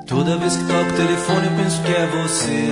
Toda vez que toco o telefone eu penso que é você.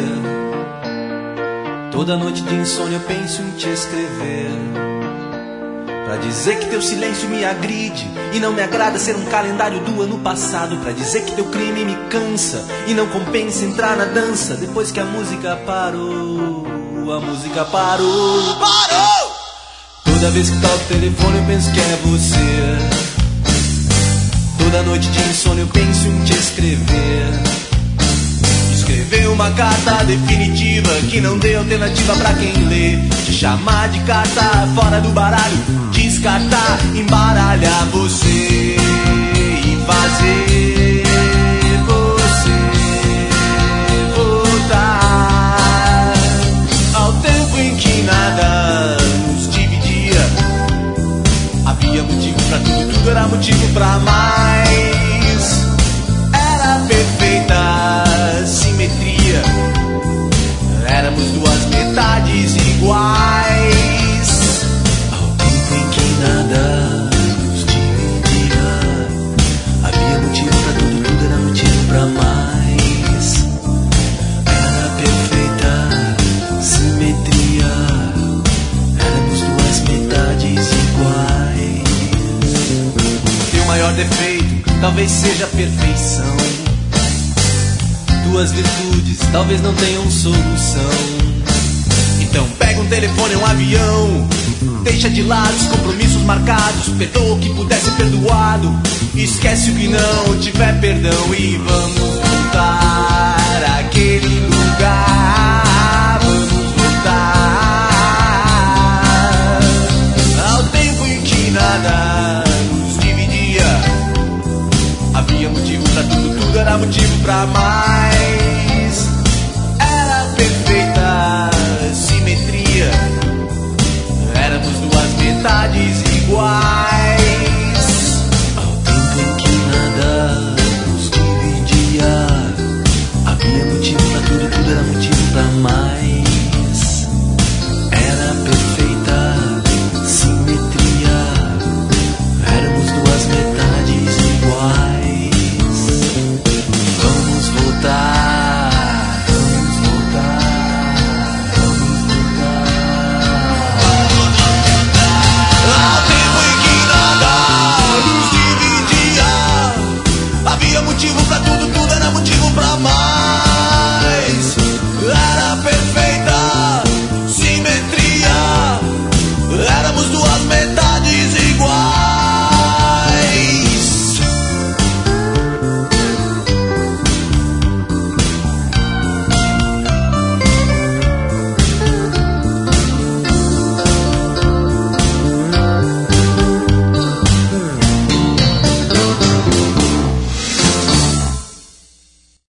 Toda noite de insônia eu penso em te escrever, pra dizer que teu silêncio me agride e não me agrada ser um calendário do ano passado, pra dizer que teu crime me cansa e não compensa entrar na dança depois que a música parou. A música parou. Parou! Toda vez que toco o telefone eu penso que é você. Toda noite de insônia eu penso em te escrever, escrever uma carta definitiva que não dê alternativa pra quem lê, te chamar de carta fora do baralho, descartar, embaralhar você e fazer você voltar ao tempo em que nada nos dividia. Havia motivo pra tudo, tudo era motivo pra mais. Era perfeita simetria, éramos duas metades iguais. Ao tempo em que nada nos dividia, havia motivo pra tudo, tudo era motivo pra mais. Era perfeita simetria, éramos duas metades iguais. Teu maior defeito talvez seja a perfeição. Tuas virtudes talvez não tenham solução. Então pega um telefone, um avião, deixa de lado os compromissos marcados, perdoa o que puder ser perdoado, esquece o que não tiver perdão e vamos voltar àquele lugar. Vamos voltar ao tempo em que nada nos dividia. Havia motivo pra tudo, tudo era motivo pra mais.